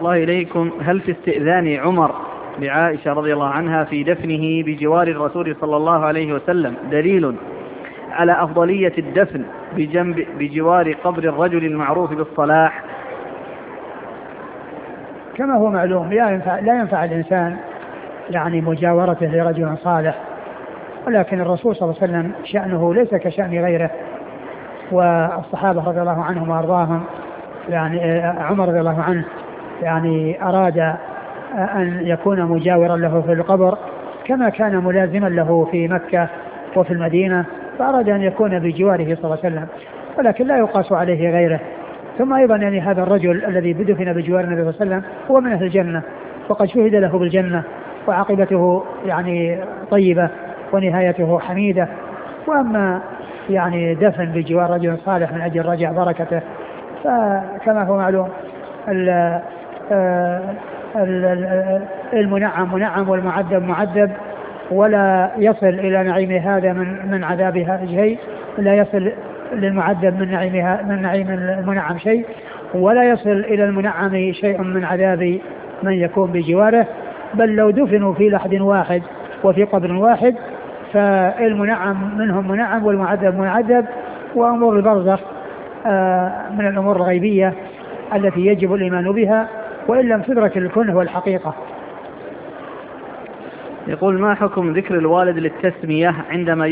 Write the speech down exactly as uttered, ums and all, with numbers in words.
الله إليكم، هل في استئذان عمر لعائشة رضي الله عنها في دفنه بجوار الرسول صلى الله عليه وسلم دليل على أفضلية الدفن بجنب بجوار قبر الرجل المعروف بالصلاح؟ كما هو معلوم لا ينفع, لا ينفع الإنسان يعني مجاورته لرجل صالح، ولكن الرسول صلى الله عليه وسلم شأنه ليس كشأن غيره، والصحابة رضي الله عنهم وأرضاهم يعني عمر رضي الله عنه يعني أراد أن يكون مجاورا له في القبر كما كان ملازما له في مكة وفي المدينة، فأراد أن يكون بجواره صلى الله عليه وسلم، ولكن لا يقاس عليه غيره. ثم أيضا يعني هذا الرجل الذي بدفن بجوار النبي صلى الله عليه وسلم هو من أهل الجنة، وقد شهد له بالجنة، وعاقبته يعني طيبة ونهايته حميدة. وأما يعني دفن بجوار رجل صالح من أجل رجع بركته فكما هو معلوم المنعم منعم والمعذب معذب، ولا يصل إلى نعيم هذا من من عذاب هذا شيء، لا يصل للمعذب من نعيمها من نعيم المنعم شيء، ولا يصل إلى المنعم شيء من عذاب من يكون بجواره. بل لو دفنوا في لحد واحد وفي قبر واحد فالمنعم منهم منعم والمعذب معذب. وأمور البرزخ من الأمور الغيبية التي يجب الإيمان بها وإن لم تدرك الكنه والحقيقة. يقول: ما حكم ذكر الوالد للتسمية عندما